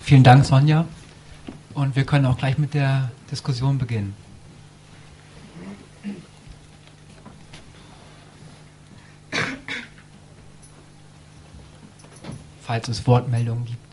Vielen Dank, Sonja. Und wir können auch gleich mit der Diskussion beginnen. Falls es Wortmeldungen gibt.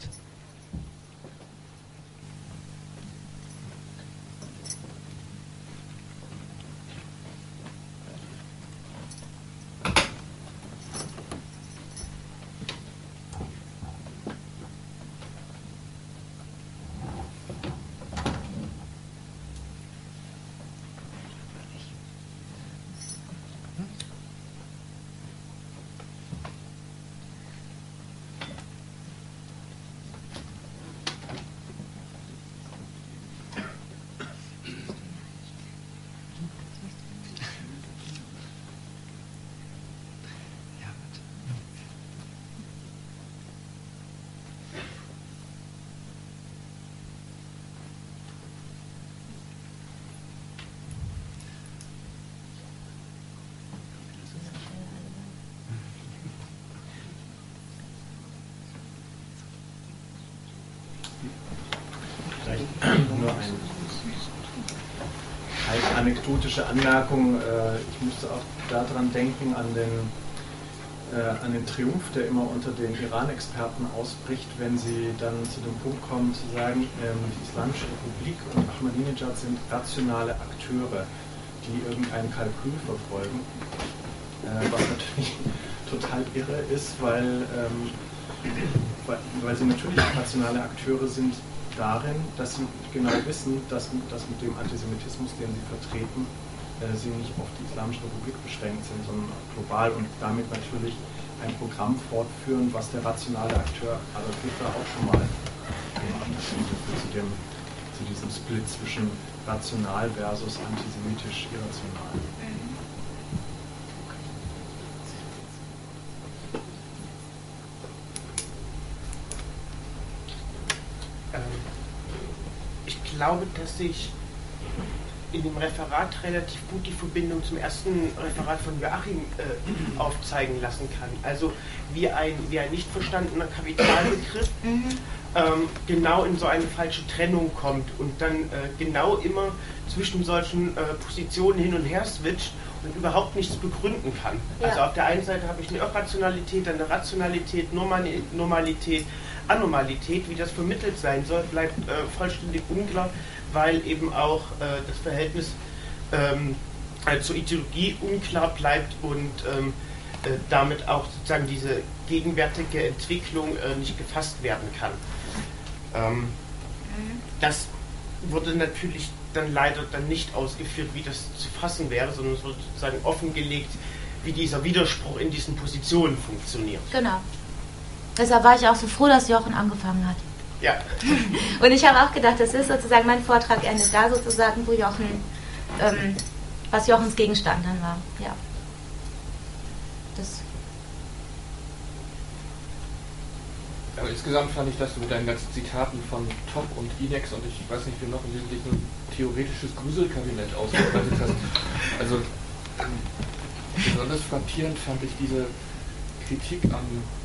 Nur eine anekdotische Anmerkung. Ich musste auch daran denken, an den Triumph, der immer unter den Iran-Experten ausbricht, wenn sie dann zu dem Punkt kommen, zu sagen, die Islamische Republik und Ahmadinejad sind rationale Akteure, die irgendein Kalkül verfolgen. Was natürlich total irre ist, weil sie natürlich rationale Akteure sind darin, dass sie genau wissen, dass mit dem Antisemitismus, den sie vertreten, sie nicht auf die Islamische Republik beschränkt sind, sondern global und damit natürlich ein Programm fortführen, was der rationale Akteur Adolf Hitler auch schon mal gemacht hat, zu diesem Split zwischen rational versus antisemitisch irrational. Ich glaube, dass ich in dem Referat relativ gut die Verbindung zum ersten Referat von Joachim aufzeigen lassen kann. Also wie ein nicht verstandener Kapitalbegriff genau in so eine falsche Trennung kommt und dann genau immer zwischen solchen Positionen hin und her switcht und überhaupt nichts begründen kann. Ja. Also auf der einen Seite habe ich eine Irrationalität, dann eine Rationalität, Normalität, Anormalität, wie das vermittelt sein soll, bleibt vollständig unklar, weil eben auch das Verhältnis zur Ideologie unklar bleibt und damit auch sozusagen diese gegenwärtige Entwicklung nicht gefasst werden kann. Das wurde natürlich dann leider dann nicht ausgeführt, wie das zu fassen wäre, sondern es wurde sozusagen offengelegt, wie dieser Widerspruch in diesen Positionen funktioniert. Genau. Deshalb war ich auch so froh, dass Jochen angefangen hat. Ja. Und ich habe auch gedacht, das ist sozusagen, mein Vortrag endet da sozusagen, wo Jochen, was Jochens Gegenstand dann war. Ja. Aber insgesamt fand ich, dass du mit deinen ganzen Zitaten von Top und Inex und ich weiß nicht, wie noch im Wesentlichen ein theoretisches Gruselkabinett ausgearbeitet hast. Also besonders frappierend fand ich diese Kritik am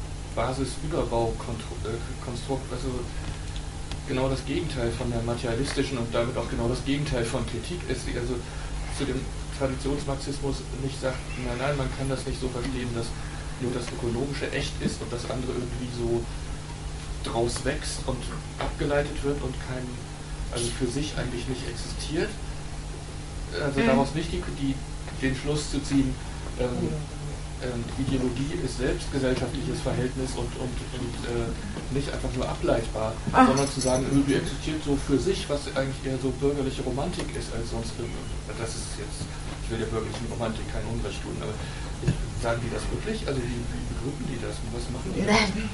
Basisüberbaukonstrukt, also genau das Gegenteil von der materialistischen und damit auch genau das Gegenteil von Kritik ist, die also zu dem Traditionsmarxismus nicht sagt, nein, man kann das nicht so verstehen, dass nur das Ökonomische echt ist und das andere irgendwie so draus wächst und abgeleitet wird und also für sich eigentlich nicht existiert. Also daraus nicht den Schluss zu ziehen, Ideologie ist selbst gesellschaftliches Verhältnis und nicht einfach nur ableitbar, sondern zu sagen, die existiert so für sich, was eigentlich eher so bürgerliche Romantik ist als sonst. Das ist jetzt, ich will der bürgerlichen Romantik kein Unrecht tun, aber sagen die das wirklich? Also wie begründen die das und was machen die?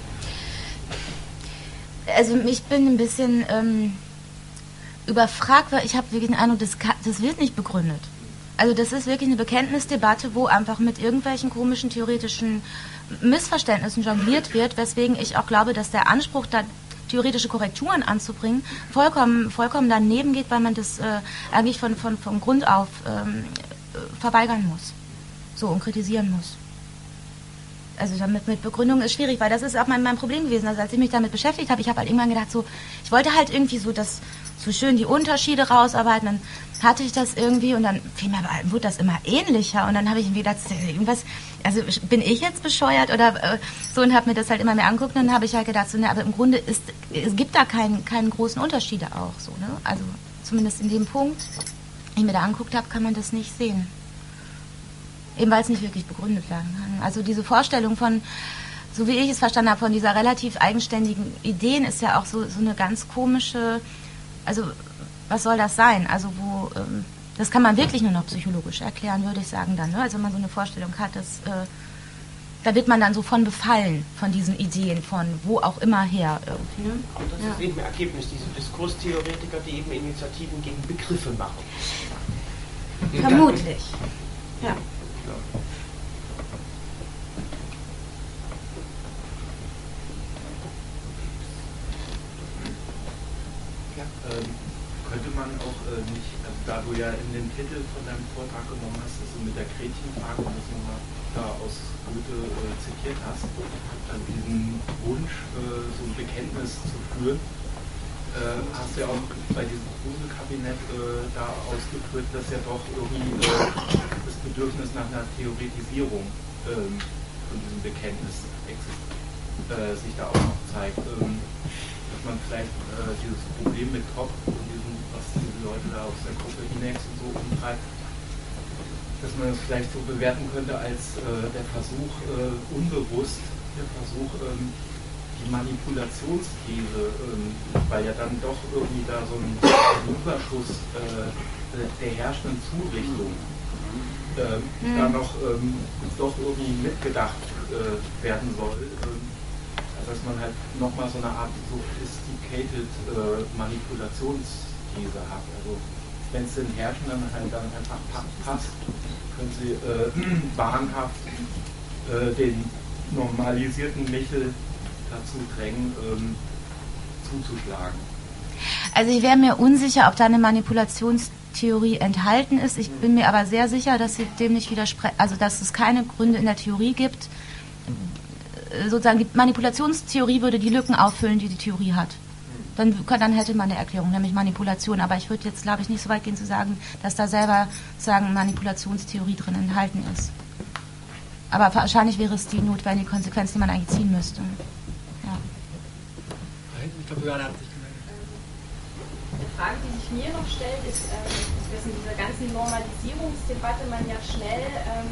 Also ich bin ein bisschen überfragt, weil ich habe wirklich den Eindruck, das wird nicht begründet. Also das ist wirklich eine Bekenntnisdebatte, wo einfach mit irgendwelchen komischen theoretischen Missverständnissen jongliert wird, weswegen ich auch glaube, dass der Anspruch, da theoretische Korrekturen anzubringen, vollkommen daneben geht, weil man das eigentlich von Grund auf verweigern muss. So, und kritisieren muss. also damit mit Begründung ist schwierig, weil das ist auch mein Problem gewesen. Also als ich mich damit beschäftigt habe, ich habe halt irgendwann gedacht, so, ich wollte halt irgendwie so schön die Unterschiede rausarbeiten, dann hatte ich das irgendwie und dann wurde das immer ähnlicher und dann habe ich mir gedacht, irgendwas, also bin ich jetzt bescheuert oder so und habe mir das halt immer mehr angeguckt und dann habe ich halt gedacht, so, ne, aber im Grunde es gibt da keinen großen Unterschiede auch so, ne? Also zumindest in dem Punkt, den ich mir da angeguckt habe, kann man das nicht sehen. Eben weil es nicht wirklich begründet werden kann. Also diese Vorstellung von, so wie ich es verstanden habe, von dieser relativ eigenständigen Ideen ist ja auch so eine ganz komische, also was soll das sein? Also das kann man wirklich nur noch psychologisch erklären, würde ich sagen dann. Ne? Also wenn man so eine Vorstellung hat, da wird man dann so von befallen, von diesen Ideen, von wo auch immer her irgendwie. Ne? Und das ist eben ein Ergebnis dieser Diskurstheoretiker, die eben Initiativen gegen Begriffe machen. Vermutlich. Ja. Könnte man auch nicht, also da du ja in den Titel von deinem Vortrag genommen hast, dass du mit der Gretchenfrage und das nochmal da aus Goethe zitiert hast, also diesen Wunsch, so ein Bekenntnis zu führen, hast du ja auch bei diesem Gruselkabinett da ausgeführt, dass ja doch irgendwie das Bedürfnis nach einer Theoretisierung von diesem Bekenntnis sich da auch noch zeigt. Dass man vielleicht dieses Problem mit Kopf und was diese Leute da aus der Gruppe Inex und so umtreibt, dass man es vielleicht so bewerten könnte als der Versuch, unbewusst, die Manipulationsthese, weil ja dann doch irgendwie da so ein Überschuss der herrschenden Zurichtung da noch doch irgendwie mitgedacht werden soll. Dass man halt nochmal so eine Art sophisticated Manipulationsthese hat. Also wenn es den Herrschenden halt dann einfach passt, können sie wahnhaft den normalisierten Michel dazu drängen, zuzuschlagen. Also ich wäre mir unsicher, ob da eine Manipulationstheorie enthalten ist. Ich bin mir aber sehr sicher, dass sie dem nicht widersprechen, also dass es keine Gründe in der Theorie gibt. Sozusagen die Manipulationstheorie würde die Lücken auffüllen, die die Theorie hat. Dann hätte man eine Erklärung, nämlich Manipulation. Aber ich würde jetzt, glaube ich, nicht so weit gehen zu sagen, dass da selber sozusagen Manipulationstheorie drin enthalten ist. Aber wahrscheinlich wäre es die notwendige Konsequenz, die man eigentlich ziehen müsste. Ja. Ich glaube, Johanna hat sich gemeldet. Eine Frage, die sich mir noch stellt, ist, dass in dieser ganzen Normalisierungsdebatte man ja schnell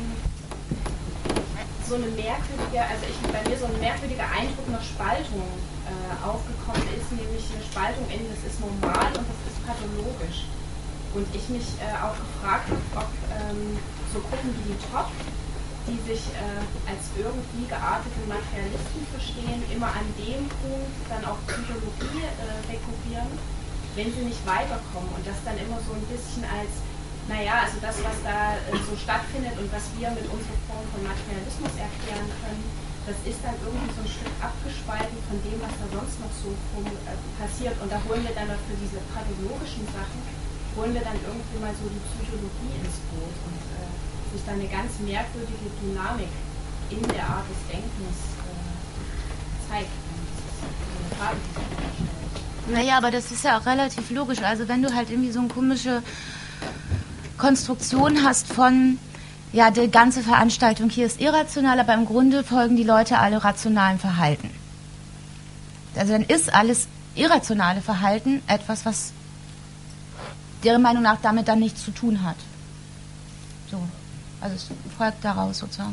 so eine merkwürdige, bei mir so ein merkwürdiger Eindruck nach Spaltung aufgekommen ist, nämlich eine Spaltung in das ist normal und das ist pathologisch. Und ich mich auch gefragt habe, ob so Gruppen wie die Top, die sich als irgendwie geartete Materialisten verstehen, immer an dem Punkt dann auch Psychologie rekurrieren, wenn sie nicht weiterkommen und das dann immer so ein bisschen als also das, was da so stattfindet und was wir mit unserer Form von Materialismus erklären können, das ist dann irgendwie so ein Stück abgespalten von dem, was da sonst noch so passiert. Und da holen wir dann für diese pathologischen Sachen, holen wir dann irgendwie mal so die Psychologie ins Boot und sich dann eine ganz merkwürdige Dynamik in der Art des Denkens zeigt. Das ist eine Frage, die sich mir stellt. Naja, aber das ist ja auch relativ logisch. Also wenn du halt irgendwie so eine komische Konstruktion hast von, ja, die ganze Veranstaltung hier ist irrational, aber im Grunde folgen die Leute alle rationalen Verhalten. Also dann ist alles irrationale Verhalten etwas, was deren Meinung nach damit dann nichts zu tun hat. So, also es folgt daraus sozusagen.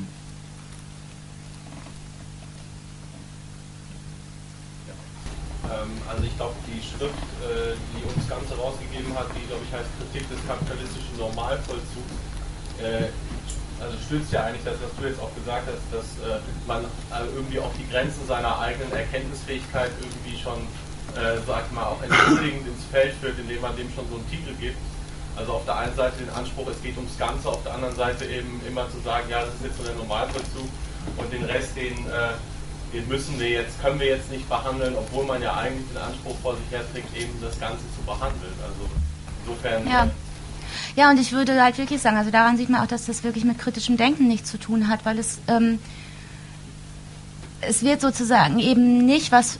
Also ich glaube, die Schrift, die uns das Ganze rausgegeben hat, die, glaube ich, heißt Kritik des kapitalistischen Normalvollzugs, also stützt ja eigentlich das, was du jetzt auch gesagt hast, dass man irgendwie auch die Grenzen seiner eigenen Erkenntnisfähigkeit irgendwie schon, sag ich mal, auch entschuldigend ins Feld führt, indem man dem schon so einen Titel gibt. Also auf der einen Seite den Anspruch, es geht ums Ganze, auf der anderen Seite eben immer zu sagen, ja, das ist jetzt so der Normalvollzug und den Rest, den können wir jetzt nicht behandeln, obwohl man ja eigentlich den Anspruch vor sich herträgt, eben das Ganze zu behandeln. Also insofern. Ja, und ich würde halt wirklich sagen, also daran sieht man auch, dass das wirklich mit kritischem Denken nichts zu tun hat, weil es es wird sozusagen eben nicht was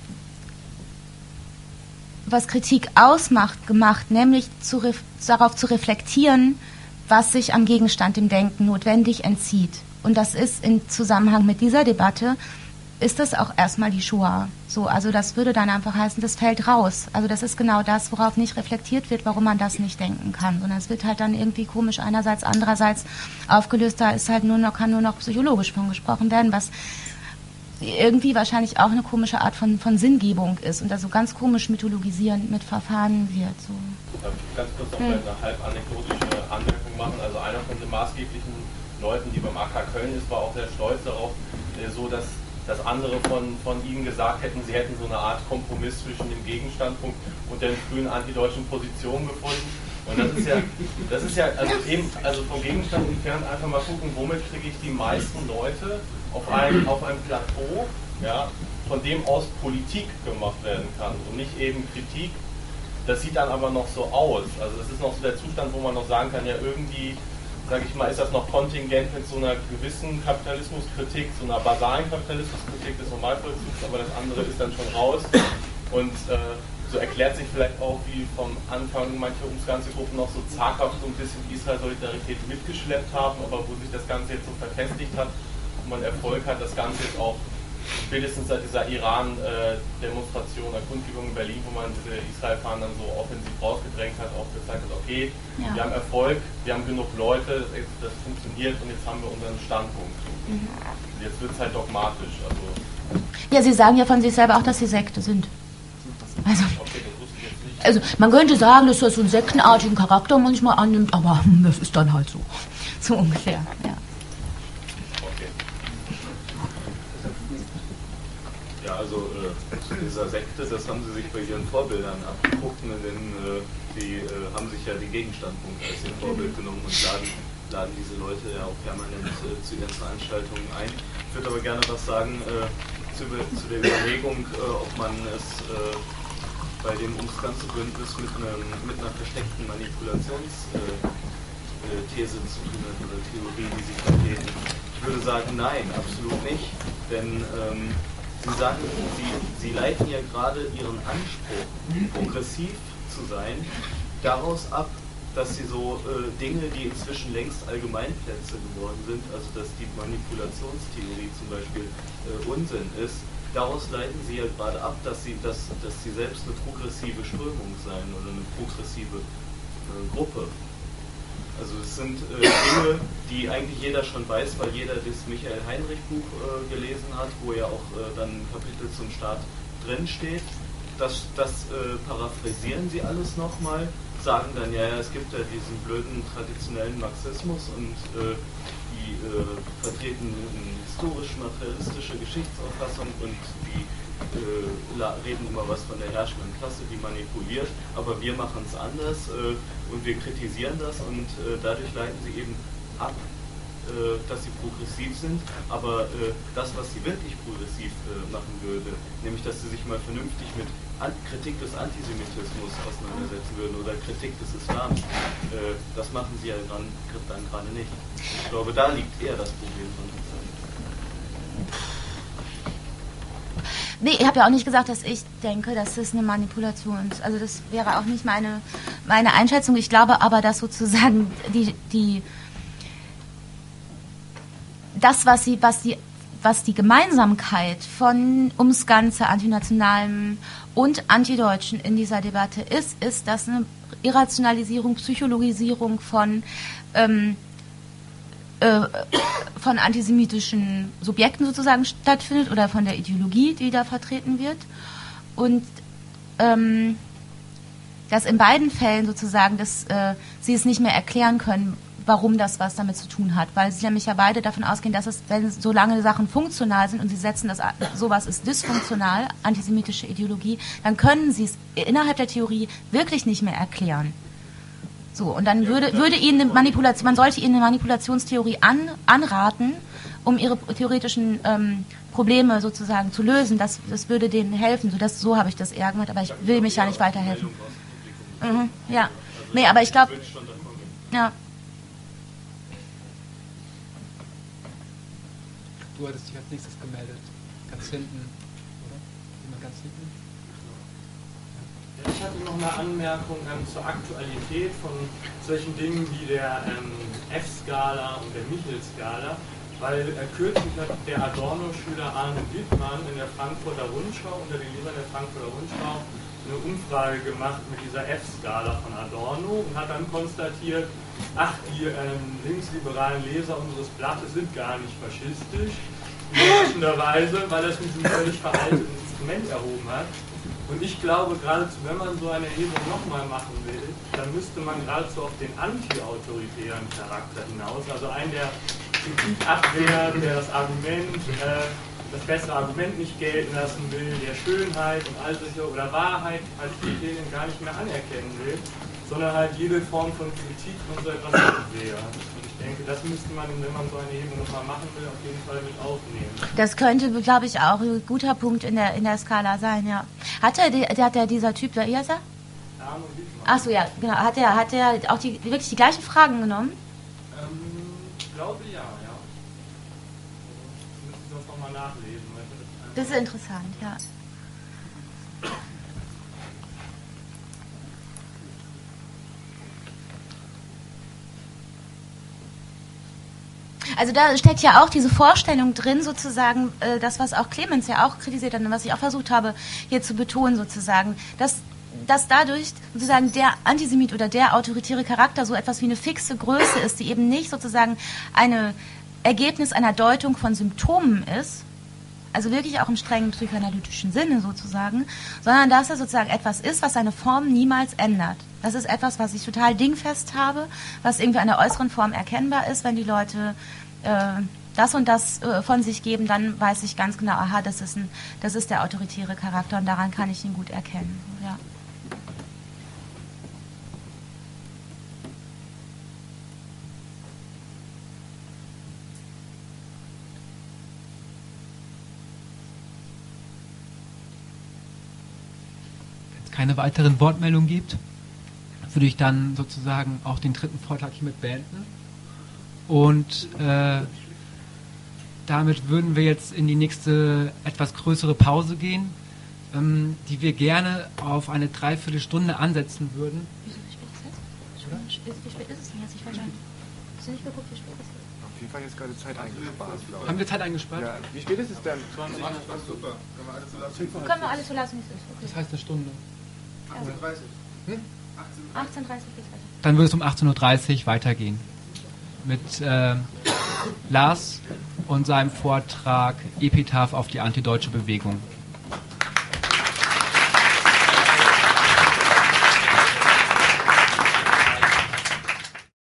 Kritik ausmacht, gemacht, nämlich darauf zu reflektieren, was sich am Gegenstand dem Denken notwendig entzieht. Und das ist im Zusammenhang mit dieser Debatte, ist das auch erstmal die Shoah. So, also das würde dann einfach heißen, das fällt raus. Also das ist genau das, worauf nicht reflektiert wird, warum man das nicht denken kann. Sondern es wird halt dann irgendwie komisch einerseits, andererseits aufgelöst. Da ist halt kann nur noch psychologisch von gesprochen werden, was irgendwie wahrscheinlich auch eine komische Art von Sinngebung ist und also ganz komisch mythologisierend mit verfahren wird. So. Darf ich ganz kurz noch eine halb anekdotische Anmerkung machen? Also einer von den maßgeblichen Leuten, die beim AK Köln ist, war auch sehr stolz darauf, so dass andere von ihnen gesagt hätten, sie hätten so eine Art Kompromiss zwischen dem Gegenstandpunkt und der frühen antideutschen Position gefunden. Und das ist ja also vom Gegenstand entfernt einfach mal gucken, womit kriege ich die meisten Leute auf einem Plateau, ja, von dem aus Politik gemacht werden kann und nicht eben Kritik. Das sieht dann aber noch so aus. Also das ist noch so der Zustand, wo man noch sagen kann, ja irgendwie, sage ich mal, ist das noch kontingent mit so einer gewissen Kapitalismuskritik, so einer basalen Kapitalismuskritik des Normalvollzugs, aber das andere ist dann schon raus. Und so erklärt sich vielleicht auch, wie vom Anfang manche ganze Gruppen noch so zaghaft so ein bisschen Israel-Solidarität mitgeschleppt haben, aber wo sich das Ganze jetzt so verfestigt hat und man Erfolg hat, das Ganze jetzt auch spätestens seit dieser Iran-Demonstration, der Kundgebung in Berlin, wo man diese Israel-Fahnen dann so offensiv rausgedrängt hat, auch gezeigt hat, okay, ja, wir haben Erfolg, wir haben genug Leute, das funktioniert und jetzt haben wir unseren Standpunkt. Und jetzt wird es halt dogmatisch. Ja, Sie sagen ja von sich selber auch, dass Sie Sekte sind. Also, okay, das wusste ich jetzt nicht. Also man könnte sagen, dass das so einen sektenartigen Charakter manchmal annimmt, aber das ist dann halt so. So ungefähr, ja. Ja, also zu dieser Sekte, das haben Sie sich bei Ihren Vorbildern abgeguckt, denn die haben sich ja den Gegenstandpunkt als ihr Vorbild genommen und laden diese Leute ja auch permanent zu ihren Veranstaltungen ein. Ich würde aber gerne was sagen zu der Überlegung, ob man es bei dem ums ganze Bündnis mit einer versteckten Manipulationsthese zu tun hat oder Theorie, die Sie vertreten. Ich würde sagen, nein, absolut nicht, denn Sie sagen, Sie leiten ja gerade Ihren Anspruch, progressiv zu sein, daraus ab, dass Sie so Dinge, die inzwischen längst Allgemeinplätze geworden sind, also dass die Manipulationstheorie zum Beispiel Unsinn ist, daraus leiten Sie ja gerade ab, dass Sie selbst eine progressive Strömung seien oder eine progressive Gruppe. Also es sind Dinge, die eigentlich jeder schon weiß, weil jeder das Michael Heinrich Buch gelesen hat, wo ja auch dann ein Kapitel zum Staat drin steht. Das paraphrasieren sie alles nochmal, sagen dann, ja, es gibt ja diesen blöden traditionellen Marxismus und die vertreten eine historisch-materialistische Geschichtsauffassung und die reden immer was von der herrschenden Klasse, die manipuliert, aber wir machen es anders und wir kritisieren das und dadurch leiten sie eben ab, dass sie progressiv sind, aber das, was sie wirklich progressiv machen würde, nämlich dass sie sich mal vernünftig mit Kritik des Antisemitismus auseinandersetzen würden oder Kritik des Islam, das machen sie ja dann gerade nicht. Ich glaube, da liegt eher das Problem von der Zeit. Nee, ich habe ja auch nicht gesagt, dass ich denke, dass das eine Manipulation ist. Also das wäre auch nicht meine Einschätzung. Ich glaube aber, dass sozusagen das, was die Gemeinsamkeit von ums Ganze Antinationalem und Antideutschen in dieser Debatte ist, dass eine Irrationalisierung, Psychologisierung von antisemitischen Subjekten sozusagen stattfindet oder von der Ideologie, die da vertreten wird. Und dass in beiden Fällen sozusagen, dass sie es nicht mehr erklären können, warum das was damit zu tun hat, weil sie nämlich ja beide davon ausgehen, dass es, solange Sachen funktional sind und sie setzen das, sowas ist dysfunktional, antisemitische Ideologie, dann können sie es innerhalb der Theorie wirklich nicht mehr erklären. So, und dann würde ihnen eine Manipulation, man sollte ihnen eine Manipulationstheorie anraten, um ihre theoretischen Probleme sozusagen zu lösen. Das würde denen helfen. So habe ich das eher gemacht, aber ich will mich ja nicht weiterhelfen. Ja, nee, aber ich glaube, ja. Du hattest dich als nächstes gemeldet. Ganz hinten, oder? Jemand ganz hinten? Ich hatte noch eine Anmerkung zur Aktualität von solchen Dingen wie der F-Skala und der Michel-Skala, weil kürzlich hat der Adorno-Schüler Arne Wittmann in der Frankfurter Rundschau, unter den Lesern der Frankfurter Rundschau, eine Umfrage gemacht mit dieser F-Skala von Adorno und hat dann konstatiert, ach, die linksliberalen Leser unseres Blattes sind gar nicht faschistisch, überraschenderweise, weil er es mit einem völlig veralteten Instrument erhoben hat. Und ich glaube, geradezu, wenn man so eine Erhebung nochmal machen will, dann müsste man geradezu auf den anti-autoritären Charakter hinaus, also einen, der Kritik abwehrt, der das Argument, das bessere Argument nicht gelten lassen will, der Schönheit und all solche oder Wahrheit als Kriterien gar nicht mehr anerkennen will, sondern halt jede Form von Kritik und so etwas abwehrt. Und ich denke, das müsste man, wenn man so eine Erhebung nochmal machen will, auf jeden Fall mit aufnehmen. Das könnte, glaube ich, auch ein guter Punkt in der Skala sein, ja. Hat dieser Typ, wie heißt er? Arno Wittmann. Achso, ja, genau. Hat er auch wirklich die gleichen Fragen genommen? Ich glaube ja. Müssen Sie sonst nochmal nachlesen. Das ist interessant, ja. Also da steckt ja auch diese Vorstellung drin, sozusagen, das, was auch Clemens ja auch kritisiert hat und was ich auch versucht habe, hier zu betonen, sozusagen, dass dadurch sozusagen der Antisemit oder der autoritäre Charakter so etwas wie eine fixe Größe ist, die eben nicht sozusagen ein Ergebnis einer Deutung von Symptomen ist, also wirklich auch im strengen psychoanalytischen Sinne sozusagen, sondern dass er sozusagen etwas ist, was seine Form niemals ändert. Das ist etwas, was ich total dingfest habe, was irgendwie an der äußeren Form erkennbar ist. Wenn die Leute das und das von sich geben, dann weiß ich ganz genau, aha, das ist der autoritäre Charakter und daran kann ich ihn gut erkennen. Ja. Keine weiteren Wortmeldungen gibt, würde ich dann sozusagen auch den dritten Vortrag hiermit beenden. Und damit würden wir jetzt in die nächste etwas größere Pause gehen, die wir gerne auf eine Dreiviertelstunde ansetzen würden. Wieso, wie spät ist es jetzt? Wie spät ist es denn jetzt? Ich verstehe. Hast du nicht geguckt, wie spät ist es? Auf jeden Fall jetzt gerade Zeit eingespart, glaube ich. Haben wir Zeit eingespart? Ja. Wie spät ist es denn? 20. Super. Können wir alles so lassen, wie es ist. Okay. Das heißt eine Stunde. 18.30 18.30 geht's weiter. Dann würde es um 18.30 Uhr weitergehen. Mit Lars und seinem Vortrag Epitaph auf die antideutsche Bewegung.